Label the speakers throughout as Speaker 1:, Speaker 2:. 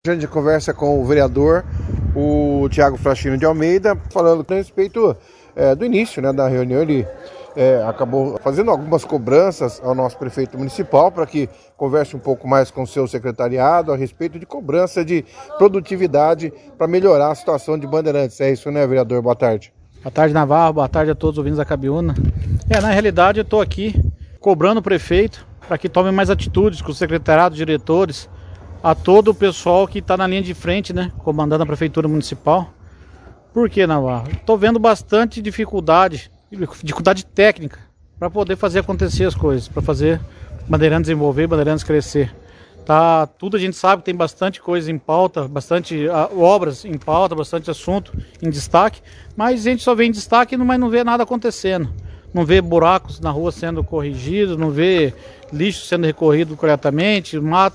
Speaker 1: A gente conversa com o vereador, o Thiago Frachino de Almeida, falando a respeito do início da reunião. Ele acabou fazendo algumas cobranças ao nosso prefeito municipal para que converse um pouco mais com o seu secretariado a respeito de cobrança de produtividade para melhorar a situação de Bandeirantes. É isso, né, vereador? Boa tarde.
Speaker 2: Boa tarde, Navarro. Boa tarde a todos os ouvintes da Cabiúna. Na realidade, eu estou aqui cobrando o prefeito para que tome mais atitudes com o secretariado, diretores, a todo o pessoal que está na linha de frente, comandando a prefeitura municipal. Por que, Navarro? Estou vendo bastante dificuldade técnica para poder fazer acontecer as coisas, para fazer Bandeirantes desenvolver, Bandeirantes crescer. Tudo a gente sabe que tem bastante coisa em pauta, bastante obras em pauta, bastante assunto em destaque, mas a gente só vê em destaque, mas não vê nada acontecendo. Não vê buracos na rua sendo corrigidos, não vê lixo sendo recorrido corretamente,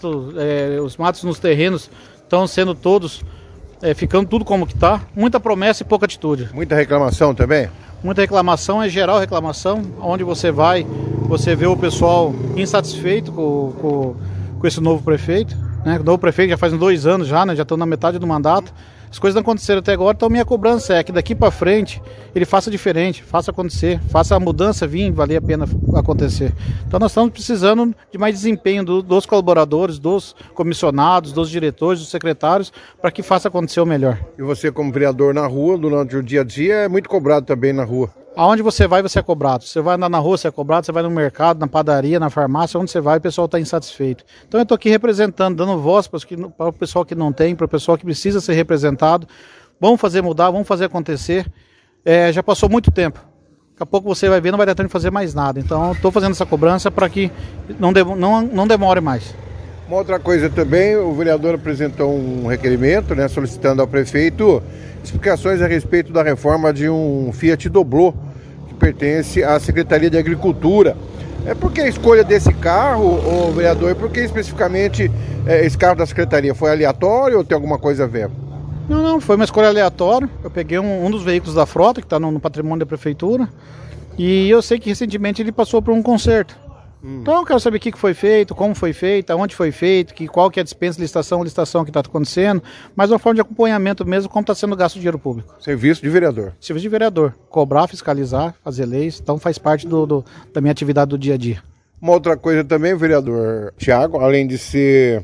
Speaker 2: os matos nos terrenos estão sendo todos, ficando tudo como que está. Muita promessa e pouca atitude.
Speaker 1: Muita reclamação também?
Speaker 2: Muita reclamação, é geral reclamação. Onde você vai, você vê o pessoal insatisfeito com esse novo prefeito. O novo prefeito já faz 2 anos já estão na metade do mandato. As coisas não aconteceram até agora, então minha cobrança é que daqui para frente ele faça diferente, faça acontecer, faça a mudança vir, valer a pena acontecer. Então nós estamos precisando de mais desempenho dos colaboradores, dos comissionados, dos diretores, dos secretários, para que faça acontecer o melhor.
Speaker 1: E você, como vereador na rua, durante o dia a dia, é muito cobrado também na rua?
Speaker 2: Aonde você vai é cobrado. Você vai andar na rua, você é cobrado. Você vai no mercado, na padaria, na farmácia, onde você vai, o pessoal está insatisfeito. Então eu estou aqui representando, dando voz para o pessoal que não tem, para o pessoal que precisa ser representado. Vamos fazer mudar, vamos fazer acontecer. Já passou muito tempo. Daqui a pouco você vai ver, não vai dar tempo de fazer mais nada. Então estou fazendo essa cobrança para que não demore mais.
Speaker 1: Uma outra coisa também, o vereador apresentou um requerimento, solicitando ao prefeito explicações a respeito da reforma de um Fiat Doblô, que pertence à Secretaria de Agricultura. Por que a escolha desse carro, vereador? Por que especificamente esse carro da Secretaria? Foi aleatório ou tem alguma coisa a ver?
Speaker 2: Não, foi uma escolha aleatória. Eu peguei um dos veículos da frota, que está no patrimônio da prefeitura, e eu sei que recentemente ele passou por um conserto. Então eu quero saber o que foi feito, como foi feito, aonde foi feito, qual que é a dispensa, licitação que está acontecendo, mas uma forma de acompanhamento mesmo, como está sendo gasto o dinheiro público.
Speaker 1: Serviço de vereador.
Speaker 2: Serviço de vereador. Cobrar, fiscalizar, fazer leis, então faz parte da minha atividade do dia a dia.
Speaker 1: Uma outra coisa também, vereador Thiago, além de ser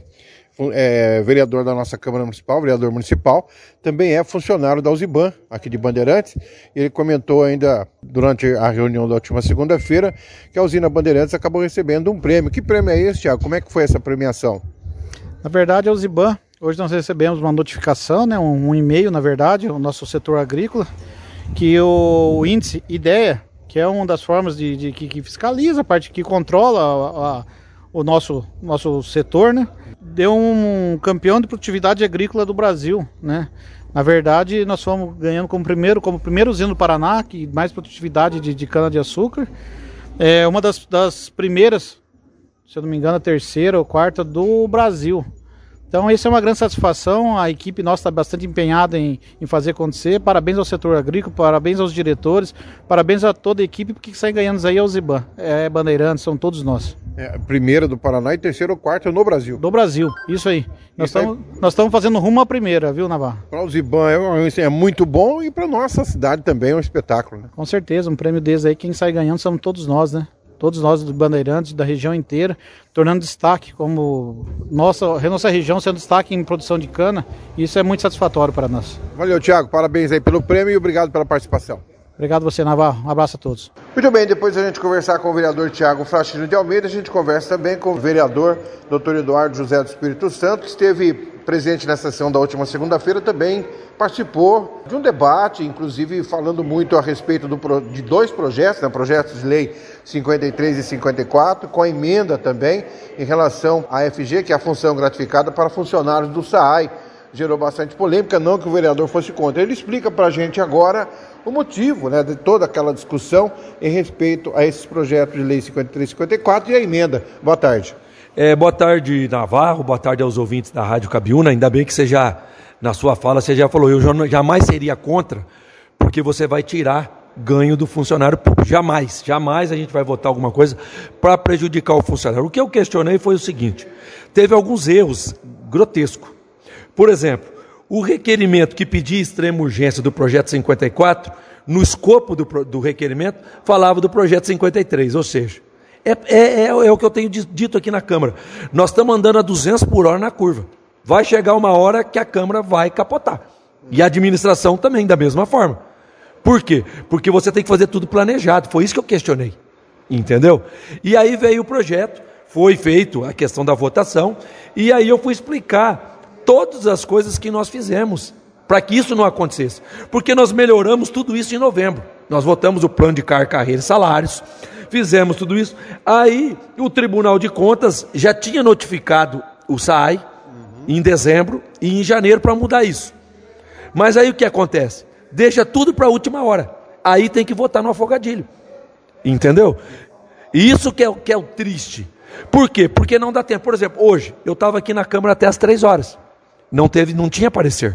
Speaker 1: vereador da nossa Câmara Municipal, vereador municipal, também é funcionário da Uziban, aqui de Bandeirantes. Ele comentou ainda durante a reunião da última segunda-feira que a usina Bandeirantes acabou recebendo um prêmio. Que prêmio é esse, Thiago? Como é que foi essa premiação?
Speaker 2: Na verdade, a Uziban, hoje nós recebemos uma notificação, um e-mail, na verdade, o nosso setor agrícola, que o índice IDEA, que é uma das formas que fiscaliza, a parte que controla o nosso setor, deu um campeão de produtividade agrícola do Brasil, Na verdade, nós fomos ganhando como primeiro usina do Paraná, que mais produtividade de cana-de-açúcar. Uma das primeiras, se eu não me engano, a terceira ou quarta do Brasil. Então, isso é uma grande satisfação. A equipe nossa está bastante empenhada em fazer acontecer. Parabéns ao setor agrícola, parabéns aos diretores, parabéns a toda a equipe, porque sai ganhando isso aí é o Uziban, Bandeirantes, são todos nós.
Speaker 1: Primeira do Paraná e terceira ou quarta no Brasil.
Speaker 2: Do Brasil, isso aí. Nós estamos fazendo rumo à primeira, viu, Navarro?
Speaker 1: Para o Uziban é muito bom e para nossa cidade também é um espetáculo.
Speaker 2: Com certeza, um prêmio desse aí, quem sai ganhando somos todos nós, Todos nós do Bandeirantes, da região inteira, tornando destaque, como nossa região sendo destaque em produção de cana, e isso é muito satisfatório para nós.
Speaker 1: Valeu, Thiago, parabéns aí pelo prêmio e obrigado pela participação.
Speaker 2: Obrigado você, Navarro, um abraço a todos.
Speaker 1: Muito bem, depois da gente conversar com o vereador Thiago Frachino de Almeida, a gente conversa também com o vereador Dr. Eduardo José do Espírito Santo, que esteve presente na sessão da última segunda-feira, também participou de um debate, inclusive falando muito a respeito de 2 projetos, projetos de lei 53 e 54, com a emenda também em relação à FG, que é a função gratificada para funcionários do SAAI. Gerou bastante polêmica, não que o vereador fosse contra. Ele explica para a gente agora o motivo de toda aquela discussão em respeito a esses projetos de lei 53 e 54 e a emenda. Boa tarde.
Speaker 3: Boa tarde, Navarro, boa tarde aos ouvintes da Rádio Cabiúna. Ainda bem que na sua fala, você já falou, eu jamais seria contra, porque você vai tirar ganho do funcionário público. Jamais a gente vai votar alguma coisa para prejudicar o funcionário. O que eu questionei foi o seguinte: teve alguns erros grotescos. Por exemplo, o requerimento que pedia extrema urgência do projeto 54, no escopo do requerimento, falava do projeto 53, ou seja, é o que eu tenho dito aqui na Câmara. Nós estamos andando a 200 por hora na curva. Vai chegar uma hora que a Câmara vai capotar. E a administração também, da mesma forma. Por quê? Porque você tem que fazer tudo planejado. Foi isso que eu questionei. Entendeu? E aí veio o projeto, foi feito a questão da votação, e aí eu fui explicar todas as coisas que nós fizemos para que isso não acontecesse. Porque nós melhoramos tudo isso em novembro. Nós votamos o plano de carreira e salários, fizemos tudo isso. Aí o Tribunal de Contas já tinha notificado o SAAI em dezembro e em janeiro para mudar isso. Mas aí o que acontece? Deixa tudo para a última hora. Aí tem que votar no afogadilho. Entendeu? Isso que é o triste. Por quê? Porque não dá tempo. Por exemplo, hoje, eu estava aqui na Câmara até as 3 horas. Não tinha parecer.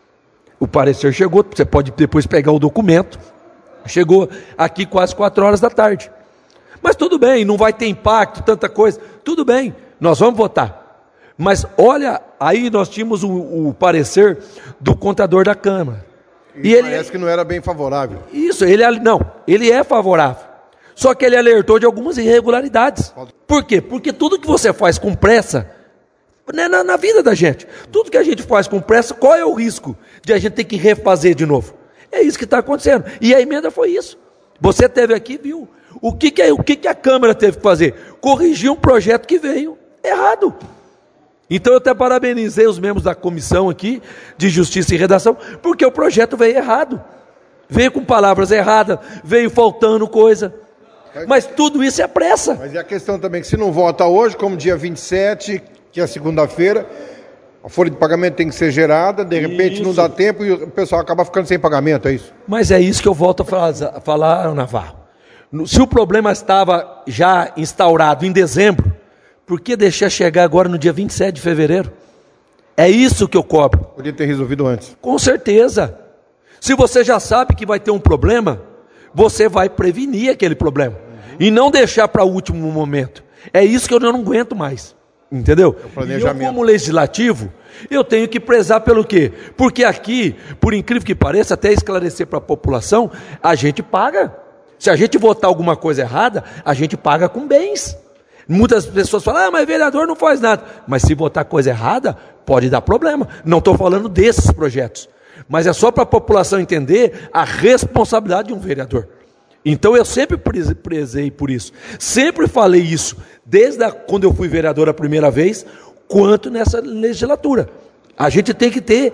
Speaker 3: O parecer chegou, você pode depois pegar o documento. Chegou aqui quase 4 horas da tarde. Mas tudo bem, não vai ter impacto, tanta coisa. Tudo bem, nós vamos votar. Mas olha, aí nós tínhamos o parecer do contador da Câmara.
Speaker 1: E ele parece que não era bem favorável.
Speaker 3: Isso, ele é favorável. Só que ele alertou de algumas irregularidades. Por quê? Porque tudo que você faz com pressa, né, na vida da gente, tudo que a gente faz com pressa, qual é o risco de a gente ter que refazer de novo? É isso que está acontecendo. E a emenda foi isso. Você teve aqui, viu? O que a Câmara teve que fazer? Corrigir um projeto que veio errado. Então eu até parabenizei os membros da comissão aqui, de Justiça e Redação, porque o projeto veio errado. Veio com palavras erradas, veio faltando coisa. Mas tudo isso é pressa.
Speaker 1: Mas é a questão também que se não vota hoje, como dia 27, que é segunda-feira, a folha de pagamento tem que ser gerada, de repente não dá tempo e o pessoal acaba ficando sem pagamento, é isso?
Speaker 3: Mas é isso que eu volto a falar, Navarro. Se o problema estava já instaurado em dezembro, por que deixar chegar agora no dia 27 de fevereiro? É isso que eu cobro.
Speaker 1: Podia ter resolvido antes.
Speaker 3: Com certeza. Se você já sabe que vai ter um problema, você vai prevenir aquele problema. E não deixar para o último momento. É isso que eu não aguento mais. Entendeu? E eu, como legislativo, eu tenho que prezar pelo quê? Porque aqui, por incrível que pareça, até esclarecer para a população, a gente paga. Se a gente votar alguma coisa errada, a gente paga com bens. Muitas pessoas falam, mas vereador não faz nada. Mas se votar coisa errada, pode dar problema. Não estou falando desses projetos. Mas é só para a população entender a responsabilidade de um vereador. Então eu sempre prezei por isso. Sempre falei isso, desde quando eu fui vereador a primeira vez, quanto nessa legislatura. A gente tem que ter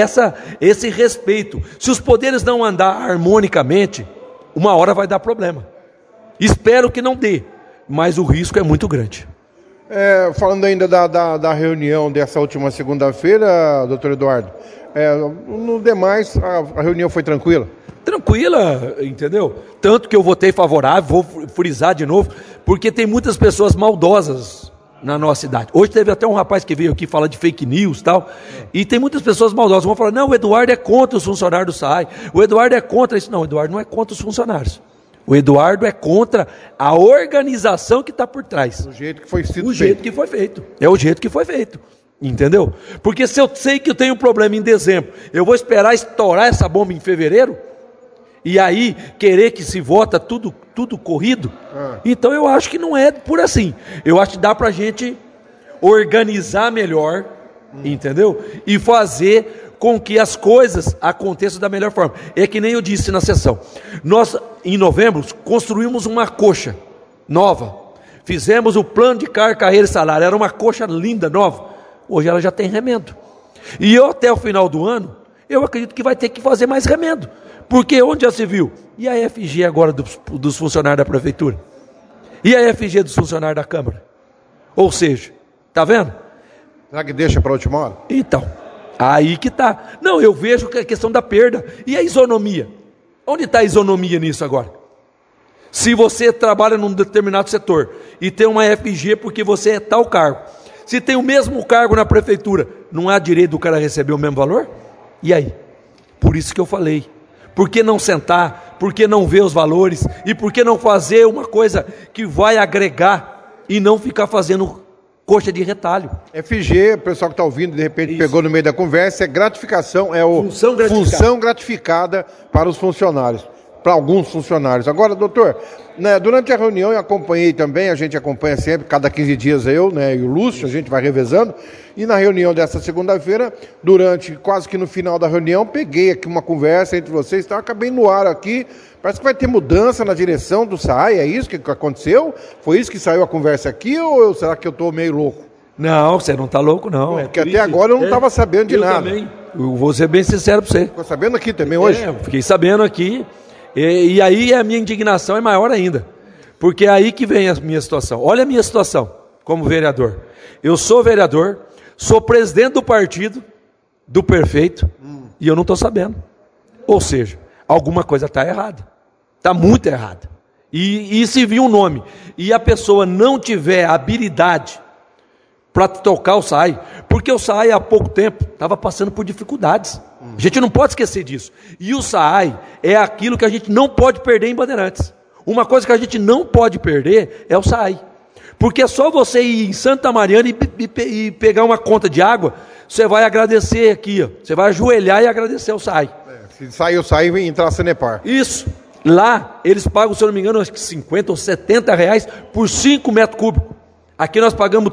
Speaker 3: esse respeito. Se os poderes não andar harmonicamente, uma hora vai dar problema. Espero que não dê, mas o risco é muito grande.
Speaker 1: Falando ainda da reunião dessa última segunda-feira, doutor Eduardo, no demais, a reunião foi tranquila?
Speaker 3: Tranquila, entendeu? Tanto que eu votei favorável, vou frisar de novo, porque tem muitas pessoas maldosas na nossa cidade. Hoje teve até um rapaz que veio aqui falar de fake news e tal, e tem muitas pessoas maldosas, vão falar, não, o Eduardo é contra os funcionários do SAAI, o Eduardo é contra isso. Não, o Eduardo não é contra os funcionários. O Eduardo é contra a organização que está por trás.
Speaker 1: O jeito que foi feito.
Speaker 3: O jeito que foi feito. É o jeito que foi feito. Entendeu? Porque se eu sei que eu tenho um problema em dezembro, eu vou esperar estourar essa bomba em fevereiro? E aí querer que se vota tudo corrido? Então eu acho que não é por assim. Eu acho que dá pra gente organizar melhor, entendeu? E fazer com que as coisas aconteçam da melhor forma. É que nem eu disse na sessão. Nós, em novembro, construímos uma coxa nova. Fizemos o plano de carreira e salário. Era uma coxa linda, nova. Hoje ela já tem remendo. E eu, até o final do ano, eu acredito que vai ter que fazer mais remendo. Porque onde já se viu? E a FG agora dos funcionários da prefeitura? E a FG dos funcionários da Câmara? Ou seja, tá vendo?
Speaker 1: Será que deixa para a última hora?
Speaker 3: Então, aí que tá. Não, eu vejo que é a questão da perda. E a isonomia? Onde está a isonomia nisso agora? Se você trabalha num determinado setor e tem uma FG porque você é tal cargo, se tem o mesmo cargo na prefeitura, não há direito do cara receber o mesmo valor? E aí? Por isso que eu falei. Por que não sentar? Por que não ver os valores? E por que não fazer uma coisa que vai agregar e não ficar fazendo coxa de retalho.
Speaker 1: FG, o pessoal que está ouvindo, de repente pegou no meio da conversa, é gratificação, função gratificada para os funcionários, para alguns funcionários. Agora, doutor, né, durante a reunião eu acompanhei também, a gente acompanha sempre, cada 15 dias eu, né, e o Lúcio, a gente vai revezando, e na reunião dessa segunda-feira, quase que no final da reunião, peguei aqui uma conversa entre vocês, então acabei no ar aqui. Parece que vai ter mudança na direção do SAAI, é isso que aconteceu? Foi isso que saiu a conversa aqui ou será que eu estou meio louco?
Speaker 3: Não, você não está louco não.
Speaker 1: Porque até agora eu não estava sabendo de nada.
Speaker 3: Também. Eu vou ser bem sincero para você.
Speaker 1: Ficou sabendo aqui também hoje?
Speaker 3: Eu fiquei sabendo aqui e aí a minha indignação é maior ainda. Porque é aí que vem a minha situação. Olha a minha situação como vereador. Eu sou vereador, sou presidente do partido do prefeito e eu não estou sabendo. Ou seja, alguma coisa está errada. Está muito errada. E se vir um nome e a pessoa não tiver habilidade para tocar o SAAI, porque o SAAI há pouco tempo estava passando por dificuldades. A gente não pode esquecer disso. E o SAAI é aquilo que a gente não pode perder em Bandeirantes. Uma coisa que a gente não pode perder é o SAAI. Porque é só você ir em Santa Mariana e pegar uma conta de água, você vai agradecer aqui, ó. Você vai ajoelhar e agradecer ao SAAI.
Speaker 1: Se sair o SAAI e entrar a Sanepar.
Speaker 3: Isso. Lá, eles pagam, se eu não me engano, acho que 50 ou 70 reais por 5 metros cúbicos. Aqui nós pagamos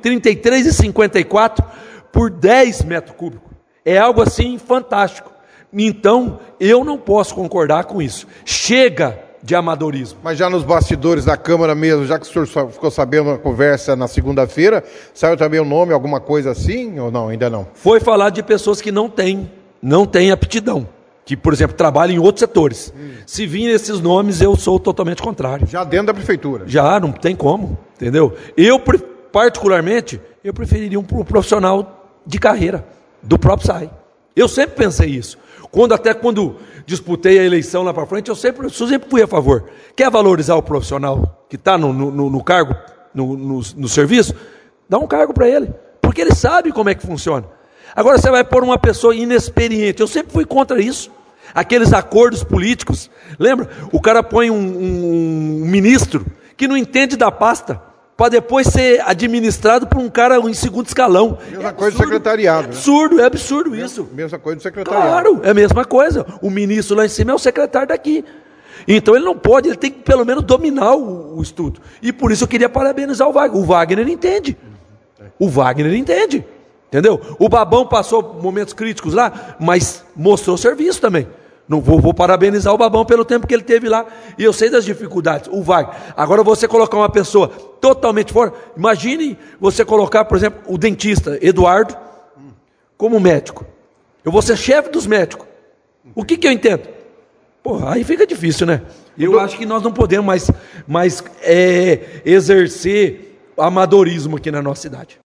Speaker 3: 33,54 por 10 metros cúbicos. É algo assim fantástico. Então, eu não posso concordar com isso. Chega de amadorismo.
Speaker 1: Mas já nos bastidores da Câmara mesmo, já que o senhor ficou sabendo na conversa na segunda-feira, saiu também o nome, alguma coisa assim, ou não? Ainda não?
Speaker 3: Foi falar de pessoas que não têm aptidão. Que, por exemplo, trabalham em outros setores. Se vir esses nomes, eu sou totalmente contrário.
Speaker 1: Já dentro da prefeitura?
Speaker 3: Já, não tem como, entendeu? Eu, particularmente, eu preferiria um profissional de carreira, do próprio SAAI. Eu sempre pensei isso. Quando disputei a eleição lá para frente, eu sempre fui a favor. Quer valorizar o profissional que está no cargo, no serviço? Dá um cargo para ele, porque ele sabe como é que funciona. Agora você vai pôr uma pessoa inexperiente. Eu sempre fui contra isso. Aqueles acordos políticos. Lembra? O cara põe um ministro que não entende da pasta para depois ser administrado por um cara em segundo escalão.
Speaker 1: Mesma coisa do secretariado.
Speaker 3: É absurdo isso.
Speaker 1: Mesma coisa do secretariado.
Speaker 3: Claro, é a mesma coisa. O ministro lá em cima é o secretário daqui. Então ele não pode, ele tem que pelo menos dominar o estudo. E por isso eu queria parabenizar o Wagner. O Wagner entende. Entendeu? O Babão passou momentos críticos lá, mas mostrou serviço também. Não vou parabenizar o Babão pelo tempo que ele teve lá. E eu sei das dificuldades. O Wagner. Agora você colocar uma pessoa totalmente fora. Imagine você colocar, por exemplo, o dentista Eduardo como médico. Eu vou ser chefe dos médicos. O que eu entendo? Porra, aí fica difícil, né? Eu acho que nós não podemos mais exercer amadorismo aqui na nossa cidade.